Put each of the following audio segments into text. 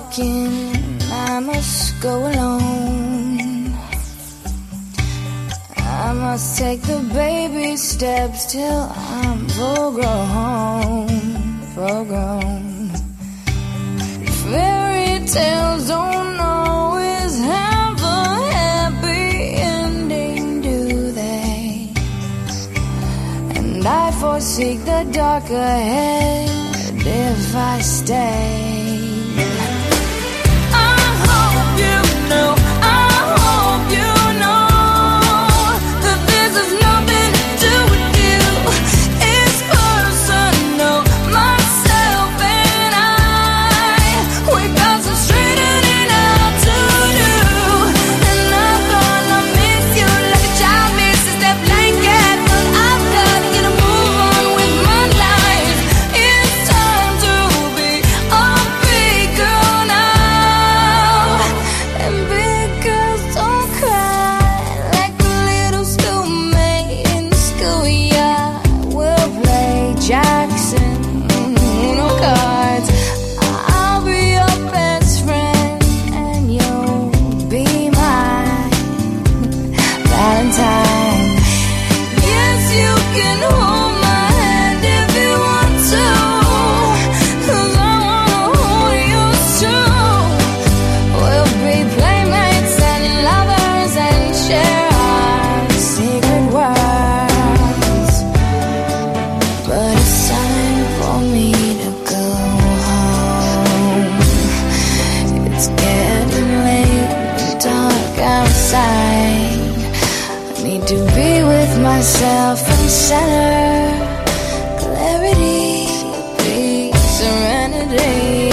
walking, I must go alone. I must take the baby steps till I'm full grown. Fairy tales don't always have a happy ending, do they? And I foresee the dark ahead if I stay. Myself and center, clarity, peace, serenity.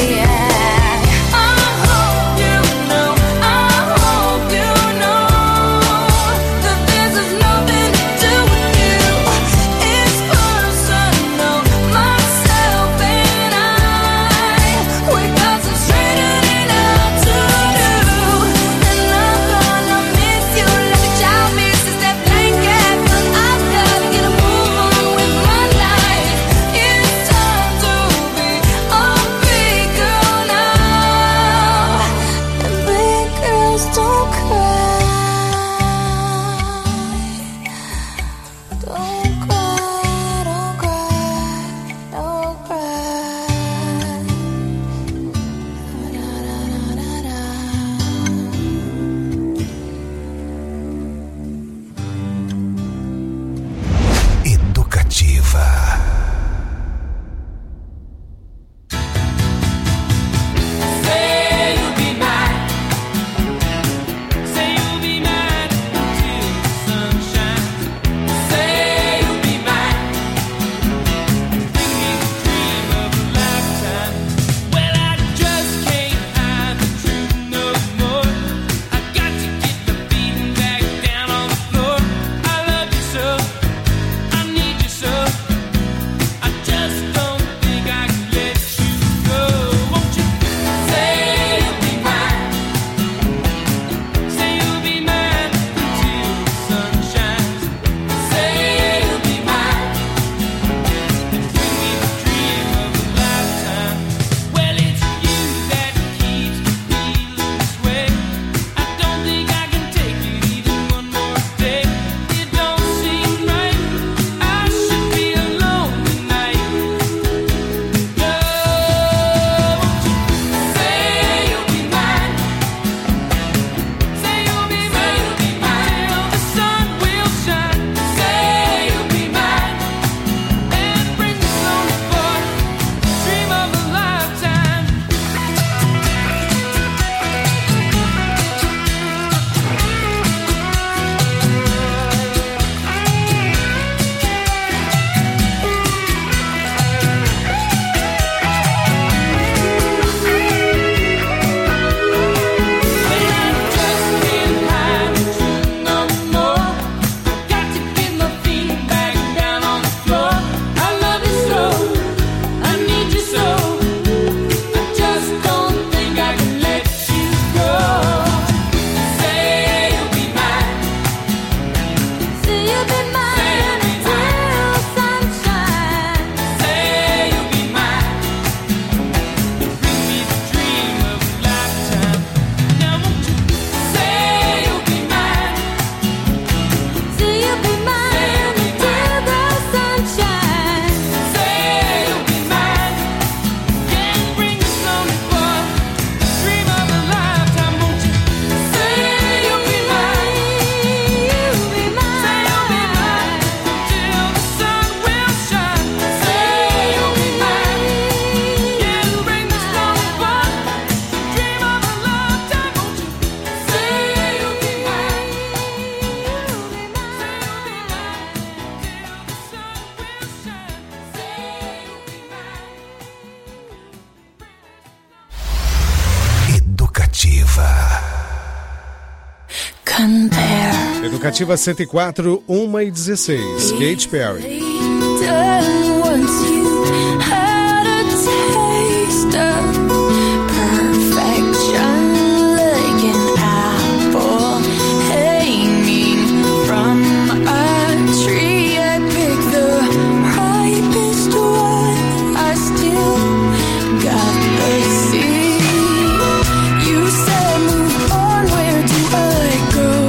Compare. Educativa 104, 1:16. Katy Perry. Once you had a taste of perfection, like an apple hanging from a tree. I picked the ripest one. I still got the seed. You said move on, where do I go?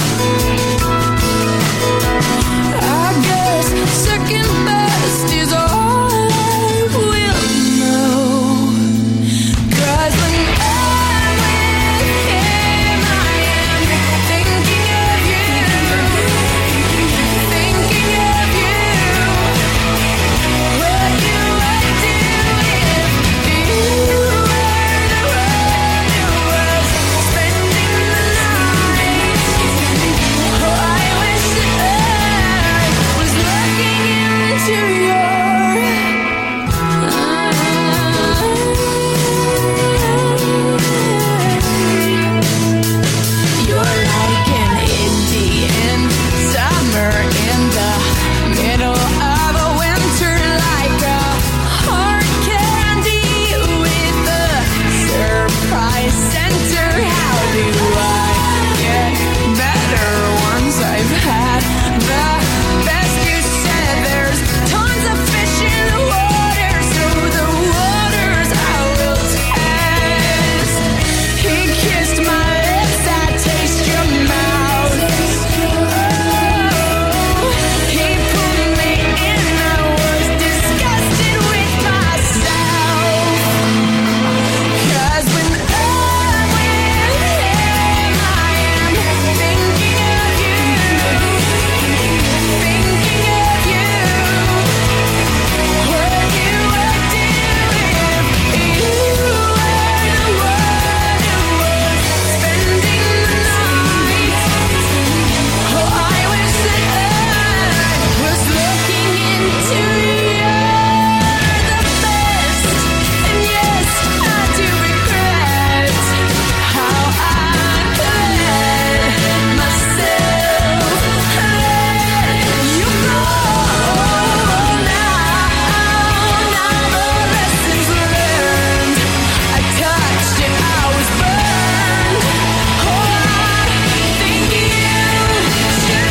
I guess second best is all I will know. 'Cause when I'm with him, I am thinking of you, thinking of you. What do I do if you were the one who was spending the night? Oh, I wish that I was looking into your You're like an Indian summer in the middle of a winter, like a hard candy with a surprise center. How do I get better once I've had the best? You said there's tons of fish in the water, so the waters I will test. He kissed my lips, I taste your mouth. Oh, he put me in, I was disgusted with myself. 'Cause when I'm with him, I am thinking of you, thinking of you. What you would do if you were the one who was spending the night. Oh, I wish that I was looking into the best. And yes, I do regret how I let myself let you go. Now the lessons learned. I touched it, I was burned. Oh, I think you should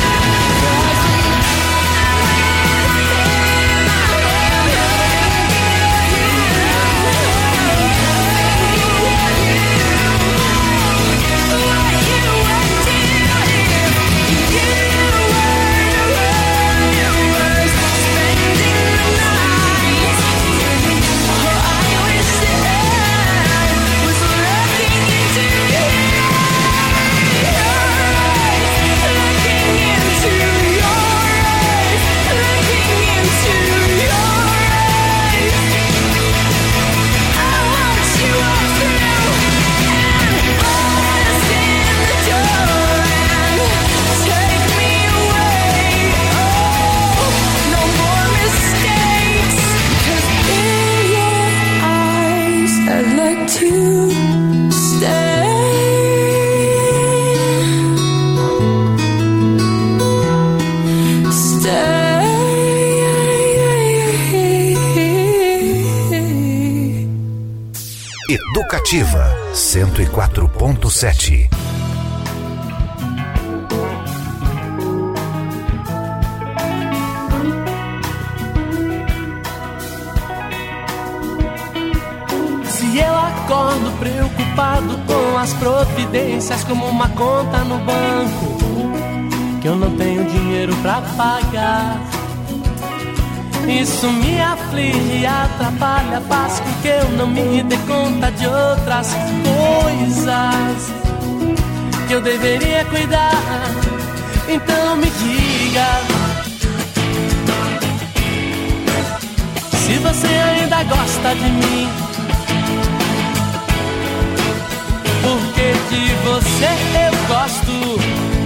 Educativa 104.7. Se eu acordo preocupado com as providências, como uma conta no banco que eu não tenho dinheiro pra pagar, isso me aflige e atrapalha, faz com que eu não me dê conta de outras coisas que eu deveria cuidar. Então me diga se você ainda gosta de mim, porque de você eu gosto.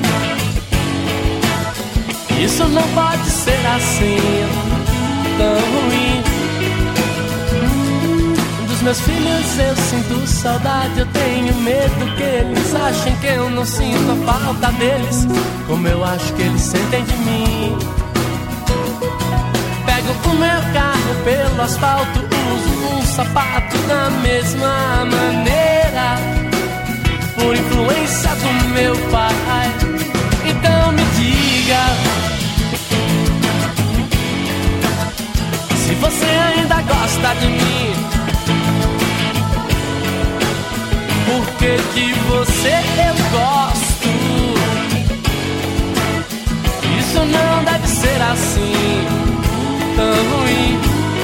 Isso não pode ser assim, tão ruim. meus filhos eu sinto saudade, eu tenho medo que eles achem que eu não sinto a falta deles, como eu acho que eles sentem de mim. Pego o meu carro pelo asfalto, uso um sapato da mesma maneira, por influência do meu pai. Então me diga, se você ainda gosta de mim, porque de você eu gosto. Isso não deve ser assim, tão ruim.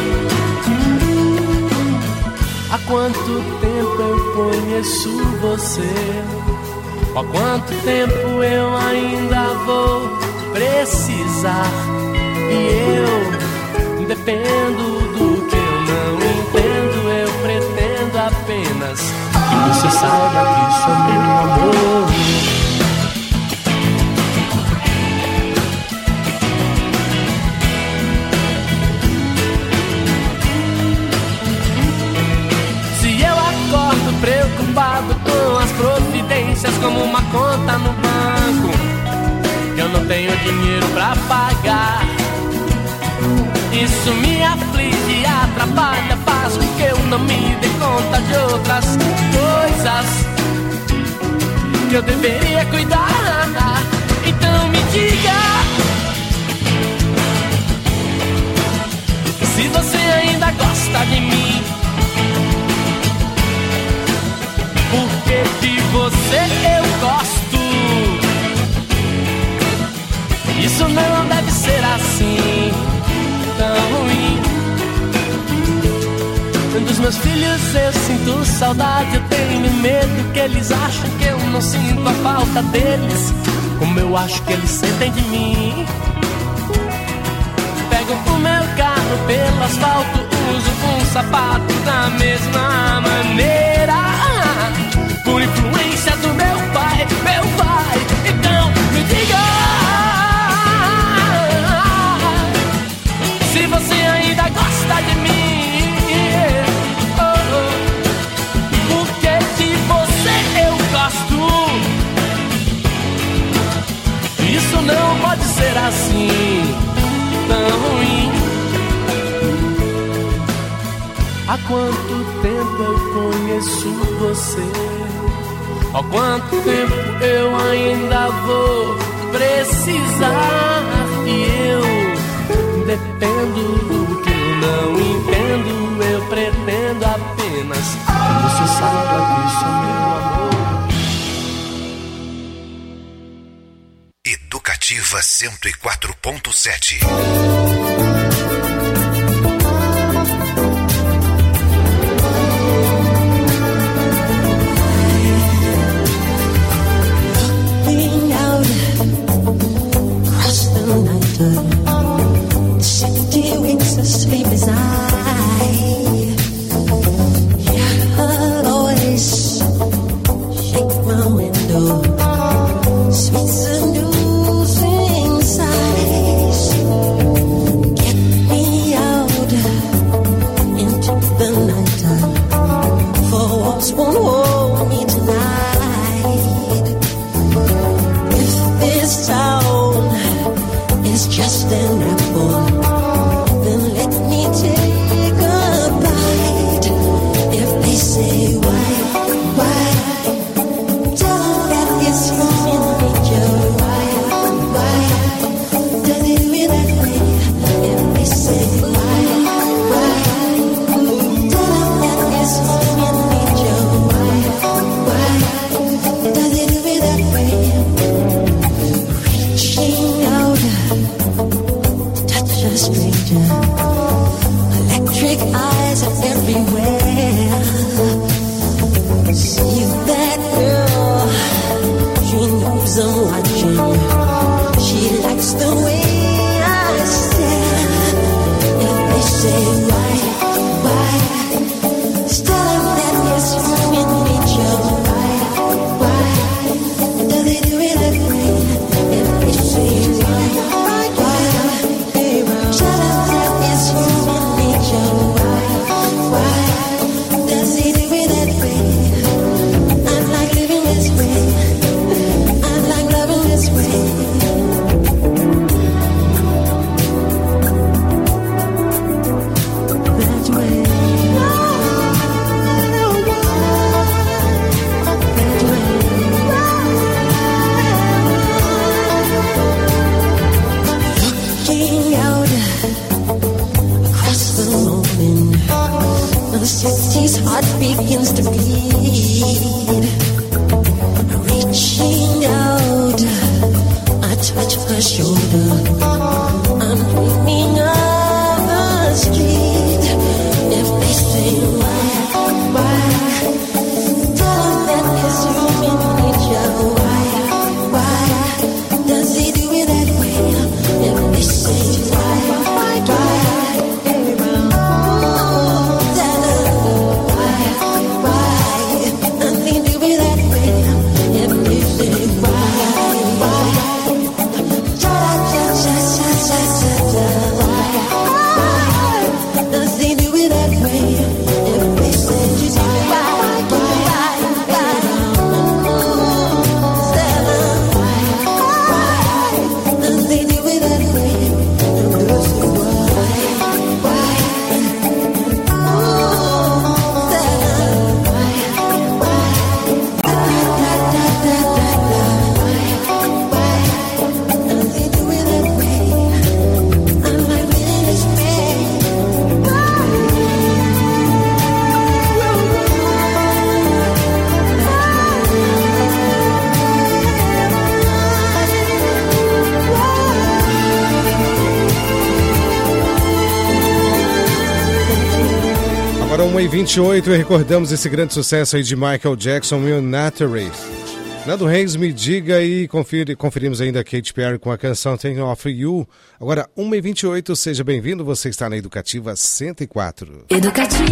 Há quanto tempo eu conheço você? Há quanto tempo eu ainda vou precisar? E eu dependo do que eu não entendo, eu pretendo apenas que você saiba que sou meu amor. Se eu acordo preocupado com as providências, como uma conta no banco que eu não tenho dinheiro pra pagar, isso me aflige e atrapalha, faz com que eu não me dê conta de outras coisas que eu deveria cuidar. Então me diga, se você ainda gosta de mim, porque de você eu gosto. Isso não deve ser assim, tão ruim. Dos meus filhos eu sinto saudade, eu tenho medo que eles achem que eu não sinto a falta deles, como eu acho que eles sentem de mim. Pego o meu carro pelo asfalto, uso um sapato da mesma maneira, por influência do meu pai, meu pai. Então me diga, se você ainda gosta de mim, porque de você eu gosto. Isso não pode ser assim, tão ruim. Há quanto tempo eu conheço você? Há quanto tempo eu ainda vou precisar? E eu dependo do que eu não entendo, eu pretendo apenas que você saiba que sou meu amor. Educativa 104.7. Sleep as I hear her voice shake my window, sweet seducing sighs. Get me out into the nighttime, for walks won't hold me tonight. If this town is just an apple, then let me take a bite. If they say why, tell them that it's human nature. Why, does it do it that way? If they say why, tell them that it's human nature. Why, does it do it that way? Reaching out, touch a stranger. Electric eyes are everywhere. See that girl, she knows I'm watching. She likes the way I stare. If they say why, tell them that it's human nature. Why, does it do it that way? If they say why, tell them that it's human nature. Why, his heart begins to bleed. Reaching out, I touch her shoulder. I'm dreaming of a street. If they say why, tell them that there's human nature. Why does he do it that way? If they say why, tell them why does he do it that way? If they say does he do it that way? If they say does he do it that way? Agora 1h28 e recordamos esse grande sucesso aí de Michael Jackson, Will Nazareth. Nando Reis, Me Diga, e conferimos ainda a Katy Perry com a canção Thinking of You. Agora 1h28, seja bem-vindo, você está na Educativa 104. Educativa,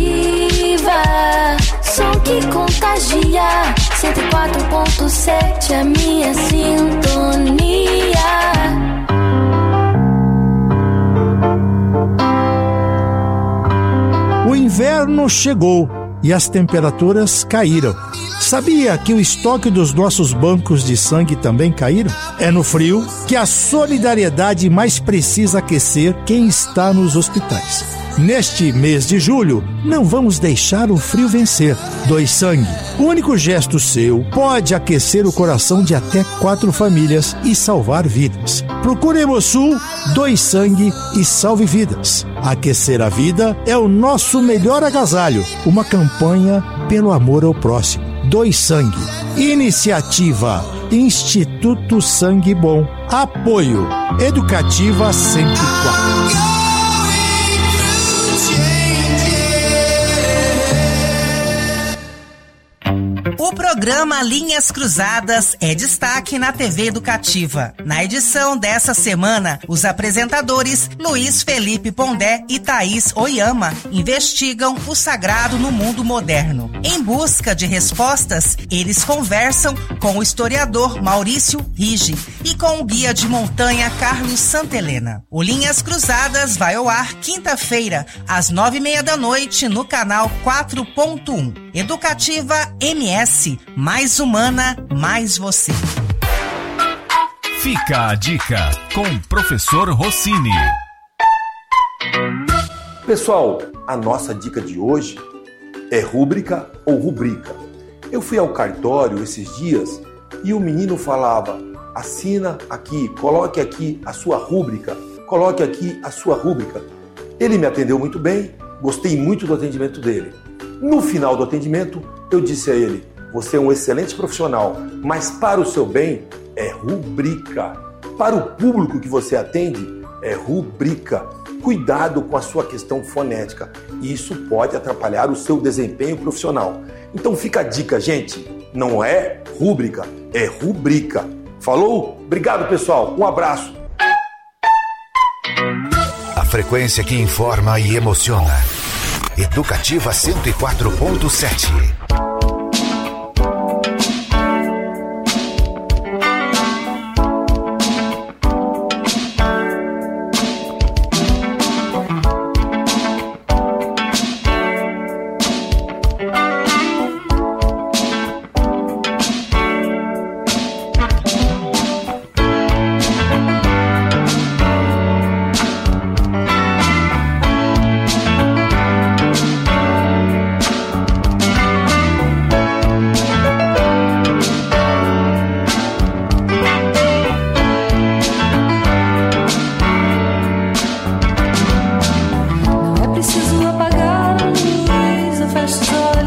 som que contagia, 104.7 a minha sintonia. O inverno chegou e as temperaturas caíram. Sabia que o estoque dos nossos bancos de sangue também caíram? É no frio que a solidariedade mais precisa aquecer quem está nos hospitais. Neste mês de julho, não vamos deixar o frio vencer. Doe sangue. O único gesto seu pode aquecer o coração de até 4 famílias e salvar vidas. Procure Hemosul, doe sangue e salve vidas. Aquecer a vida é o nosso melhor agasalho. Uma campanha pelo amor ao próximo. Doe sangue. Iniciativa Instituto Sangue Bom. Apoio Educativa 104. O programa Linhas Cruzadas é destaque na TV Educativa. Na edição dessa semana, os apresentadores Luiz Felipe Pondé e Thaís Oyama investigam o sagrado no mundo moderno. Em busca de respostas, eles conversam com o historiador Maurício Rigi e com o guia de montanha Carlos Santelena. O Linhas Cruzadas vai ao ar quinta-feira, às 9h30 no canal 4.1. Educativa MS, mais humana, mais você. Fica a dica com o professor Rossini. Pessoal, a nossa dica de hoje é rúbrica ou rubrica. Eu fui ao cartório esses dias e o menino falava: assina aqui, coloque aqui a sua rúbrica, coloque aqui a sua rúbrica. Ele me atendeu muito bem, gostei muito do atendimento dele. No final do atendimento, eu disse a ele: você é um excelente profissional, mas para o seu bem é rubrica. Para o público que você atende é rubrica. Cuidado com a sua questão fonética. Isso pode atrapalhar o seu desempenho profissional. Então fica a dica, gente. Não é rúbrica, é rubrica. Falou? Obrigado, pessoal. Um abraço. A frequência que informa e emociona. Educativa 104.7. Não é preciso apagar a luz, eu fecho os olhos.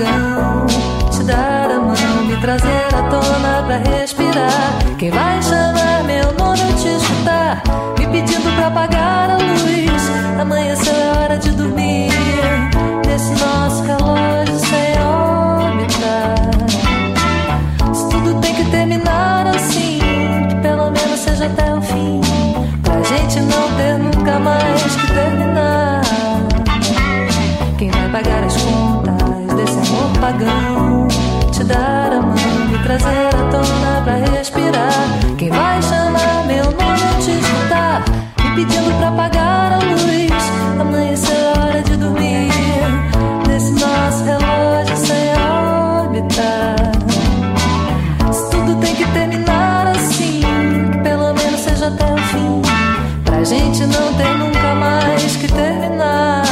apagão, te dar a mão, me trazer à tona pra respirar. Quem vai chamar meu nome eu te escutar, me pedindo pra apagar a luz. Amanheceu, é hora de dormir, nesse nosso relógio sem órbita. Se tudo tem que terminar assim, que pelo menos seja até o fim, pra gente não ter nunca mais que terminar. Quem vai pagar as contas desse amor pagão, te dar a mão, me trazer à tona pra respirar. Quem vai chamar meu nome eu te escutar, me pedindo pra apagar a luz. Amanheceu, é hora de dormir, nesse nosso relógio sem órbita. Se tudo tem que terminar assim, que pelo menos seja até o fim, pra gente não ter nunca mais que terminar.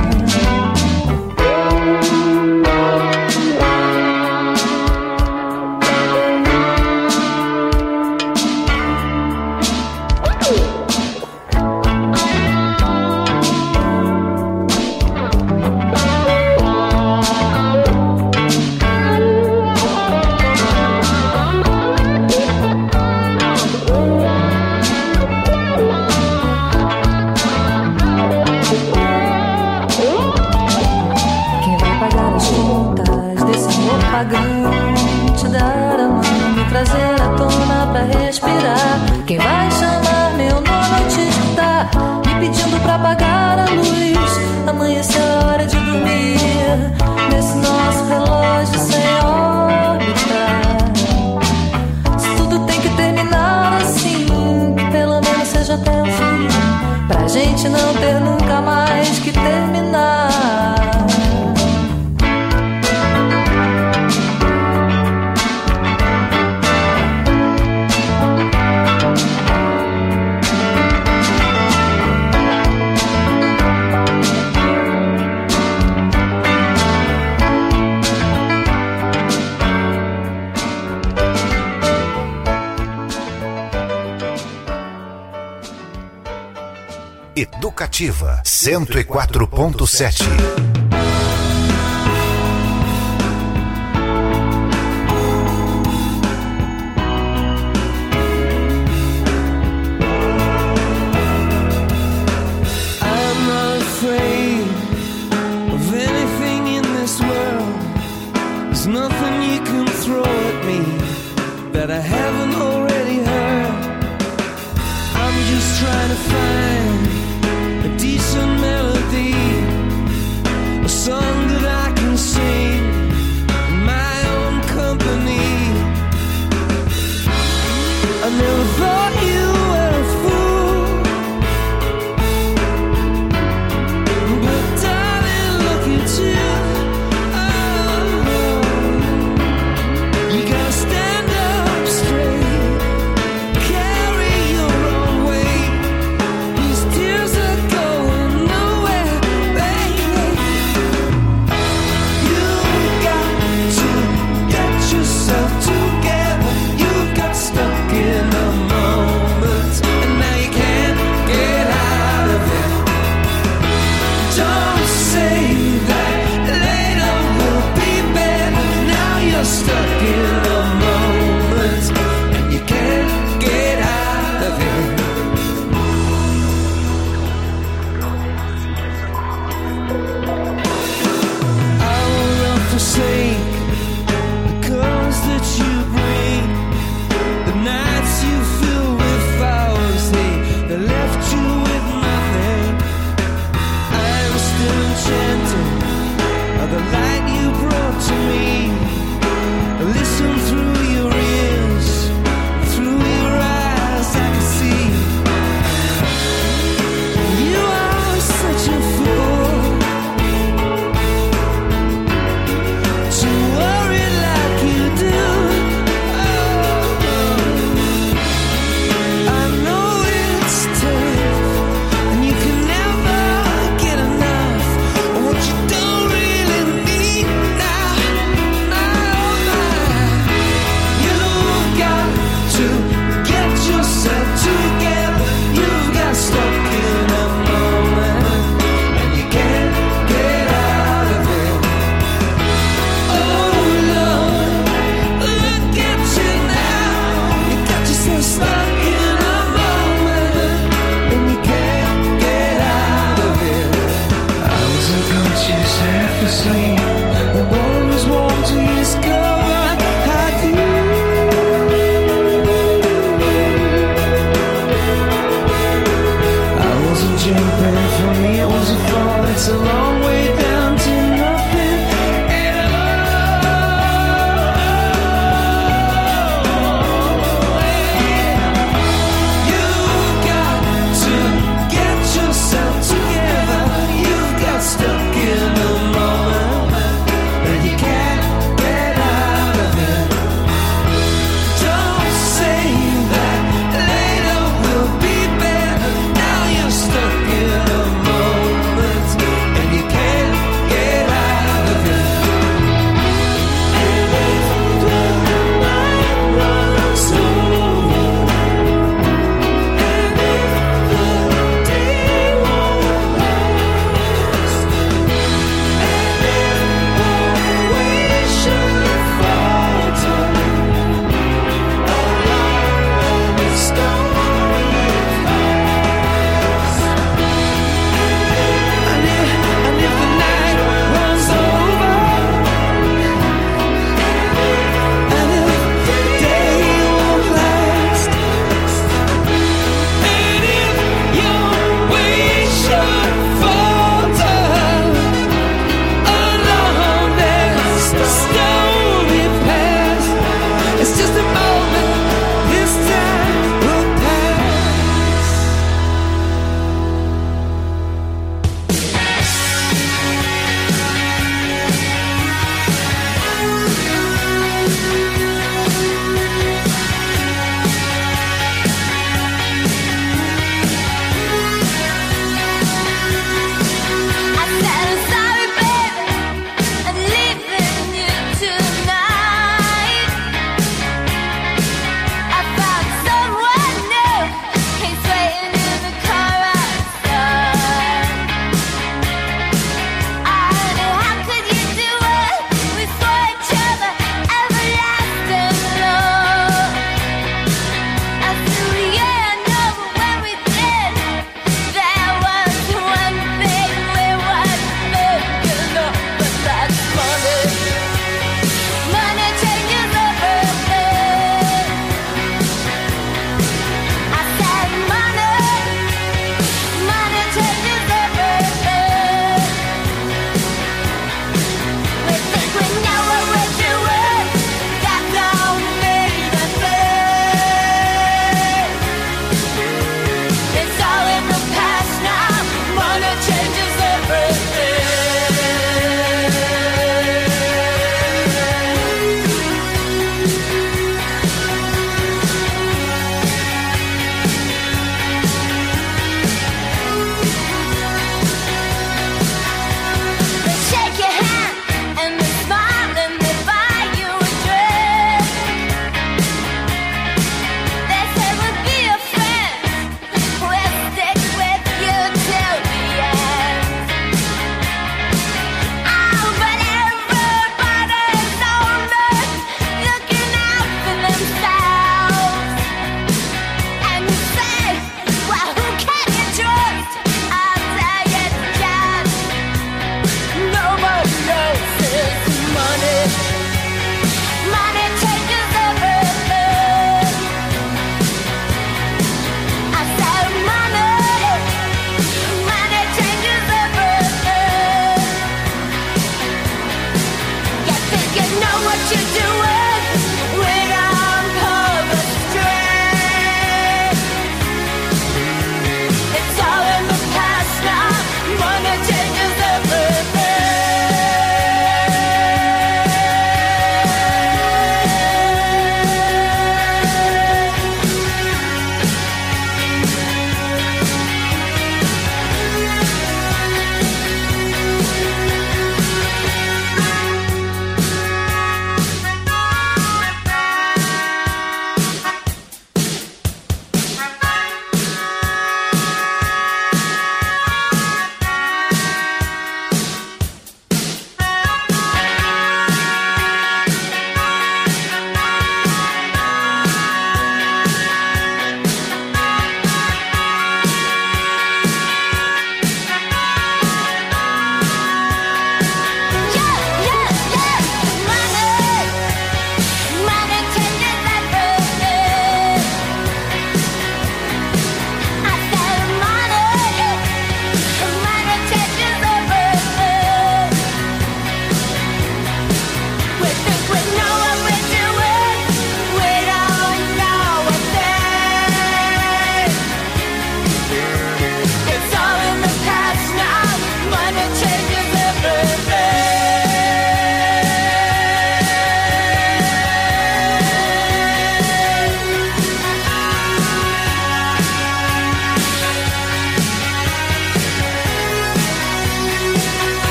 Te dar a mão, me trazer à tona pra respirar. Quem vai chamar meu nome eu te escutar, me pedindo pra apagar a luz. Amanheceu, é hora de dormir, nesse nosso relógio sem órbita. Se tudo tem que terminar assim, que pelo menos seja até o fim, pra gente não ter nunca mais que terminar. Educativa 104.7.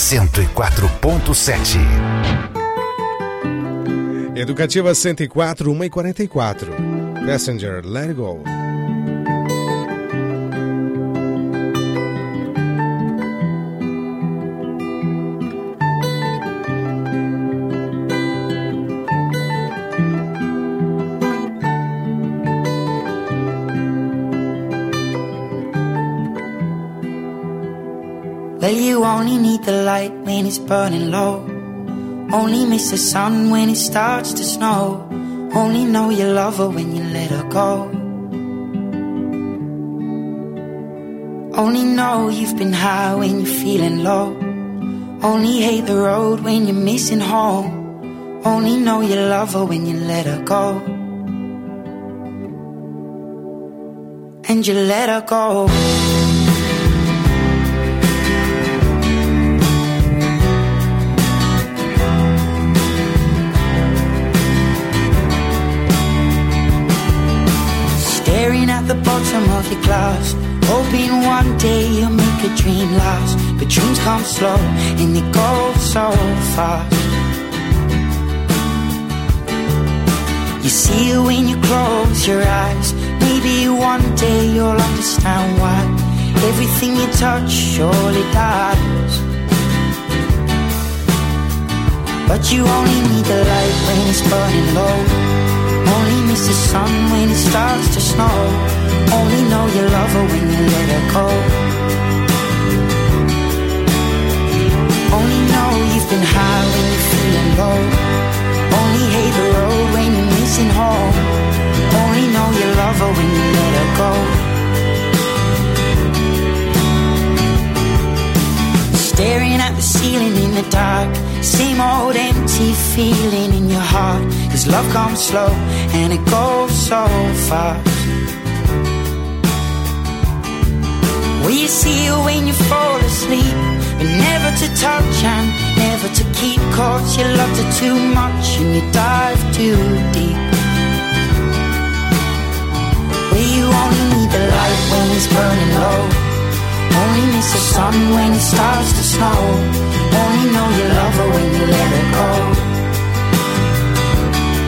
104.7. Educativa 104, 1h44. Passenger, Let It Go. Well, you only need the light when it's burning low. Only miss the sun when it starts to snow. Only know you love her when you let her go. Only know you've been high when you're feeling low. Only hate the road when you're missing home. Only know you love her when you let her go. And you let her go. Staring at the bottom of your glass, hoping one day you'll make a dream last. But dreams come slow and they go so fast. You see it when you close your eyes. Maybe one day you'll understand why everything you touch surely dies. But you only need the light when it's burning low. Only miss the sun when it starts to snow. Only know you love her when you let her go. Only know you've been high when you're feeling low. Only hate the road when you're missing home. Only know you love her when you let her go. Staring at the ceiling in the dark, same old empty feeling in your heart. 'Cause love comes slow and it goes so fast. Will you see her when you fall asleep, but never to touch and never to keep? 'Cause you loved her too much and you dive too deep. Well, you only need the light when it's burning low. Only miss the sun when it starts to snow.